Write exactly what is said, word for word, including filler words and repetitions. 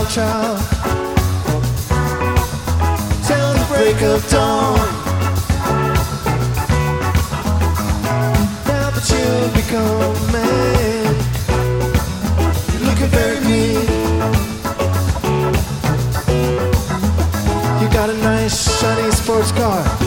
child till the break of dawn. Now that you've become a man, you're looking very mean. You got a nice shiny sports car,